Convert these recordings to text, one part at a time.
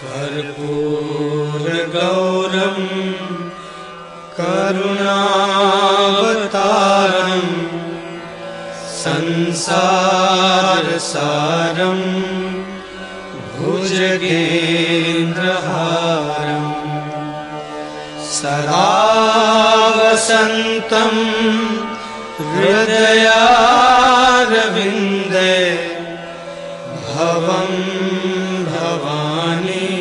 कर्पूरगौरं करुणावतारं संसारसारं भुजगेन्द्रहारं सदा वसन्तं हृदयारविन्दे भवं भवानी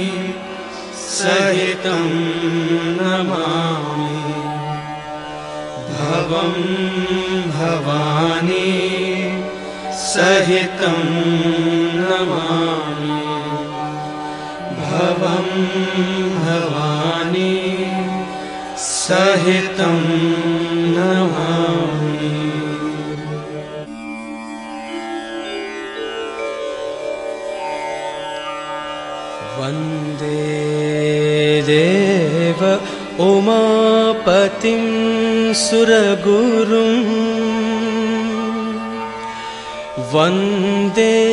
सहितं नमामि। भवं भवानी सहितं नमामि। भवं भवानी सहितं नमामि। वन्दे देव उमापतिं सुरगुरुं वन्दे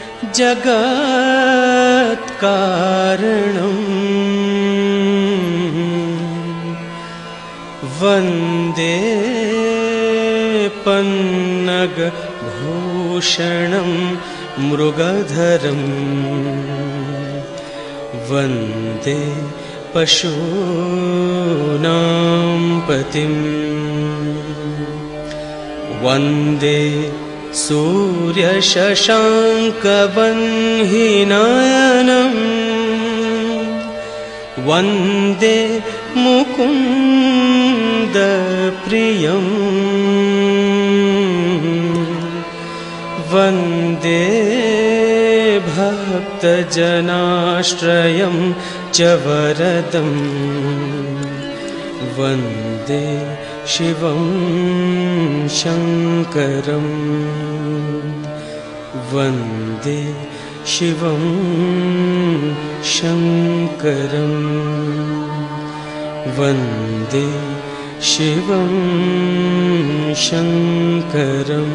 जगत्कारणं वन्दे पन्नगभूषणं मृगधरं वन्दे पशूनां पतिं वन्दे सूर्यशशाङ्कवह्निनयनं वन्दे मुकुन्दप्रियं वन्दे भक्तजनाश्रयं च वरदं वन्दे शिवं शङ्करं वन्दे शिवं शङ्करं वन्दे शिवं शङ्करम्।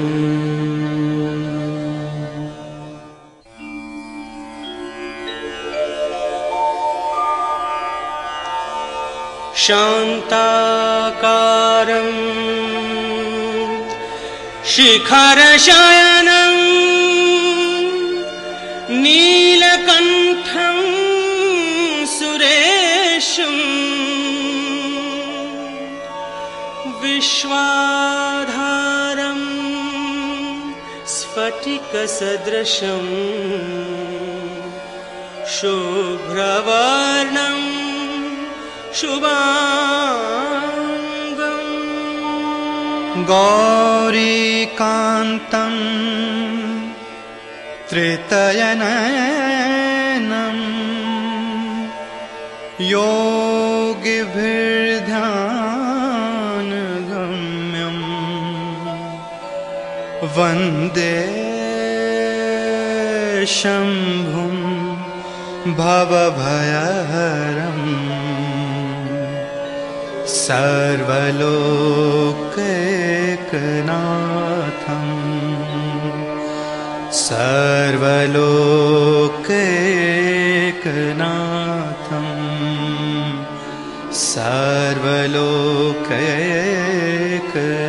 शान्ताकारं शिखरशयनं नीलकण्ठं सुरेशं विश्वाधारं स्फटिकसदृशं शुभ्रवर्णं शुभांगं गौरीकान्तं त्रितयनयनं योगिभिर्ध्यानगम्यं वन्दे शम्भुं भवभयहरम् सर्वलोकैकनाथं सर्वलोकैकनाथं सर्वलोकैकनाथं